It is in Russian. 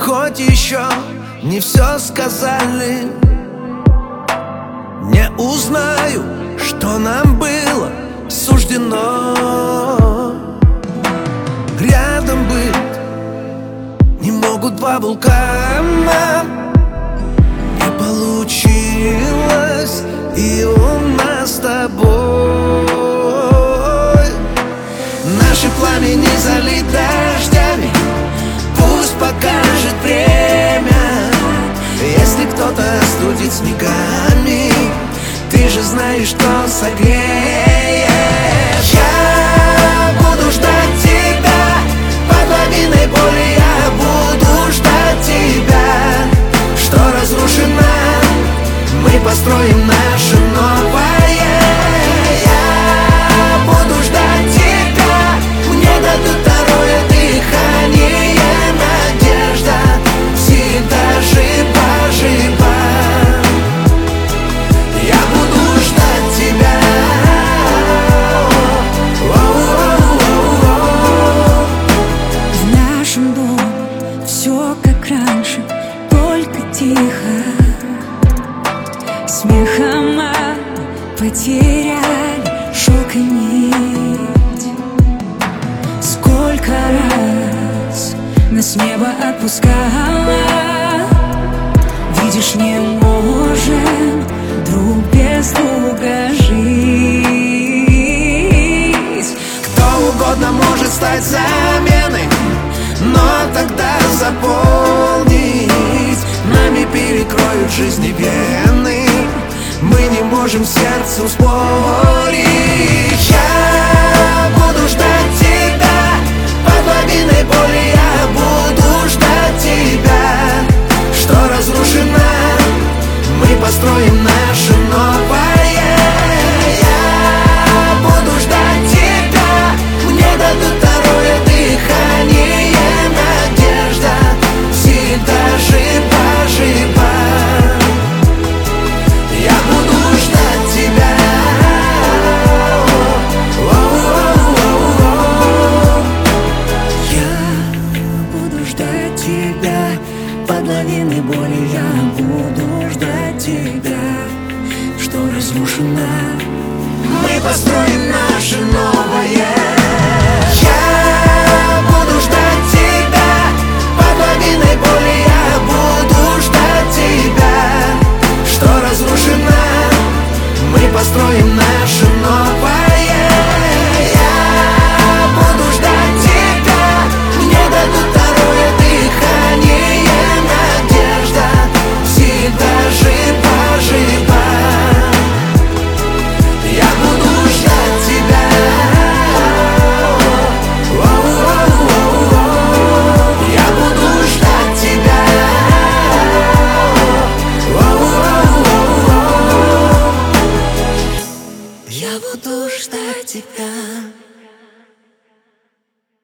Хоть еще не все сказали, не узнаю, что нам было суждено. Рядом быть не могут два вулкана. Не получилось и у нас с тобой. Наши пламени залить дождями, пусть покажет время. Если кто-то остудит снегами, ты же знаешь, что согреешь. Я буду ждать тебя под лавиной боли. Я буду ждать тебя, что разрушено, мы построим наше новое. Я буду ждать тебя, мне дадут второе дыхание. Надежда всегда жива. Я буду ждать тебя. В нашем доме все как раньше, только тихо. Смехом мы потеряли шелк и нить. Сколько раз нас небо отпускало. Видишь, не можем друг без друга жить. Кто угодно может стать заменой, но тогда заполнить нами перекроют жизни вены. Мы не можем сердцу спорить. Я буду ждать тебя под лавиной боли. Я буду ждать тебя, что разрушено, мы построим наше новое. Я буду ждать тебя, мне дадут второе дыхание. Надежда всегда жива. Я буду ждать тебя. Я буду ждать тебя под лавиной боли. Я буду ждать тебя, что разрушено, мы построим наше новое.